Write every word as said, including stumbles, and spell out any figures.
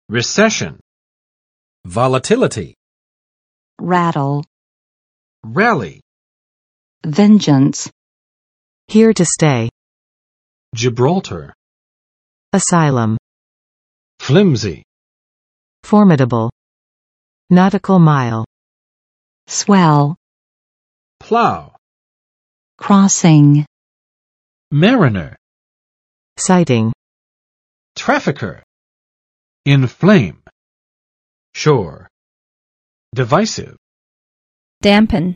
recession, volatility, rattle, rally, vengeance, here to stay, Gibraltar, asylum, flimsy, formidable, nautical mile, swell, plow, crossing, mariner, sighting, trafficker, inflame, shore, divisive, dampen,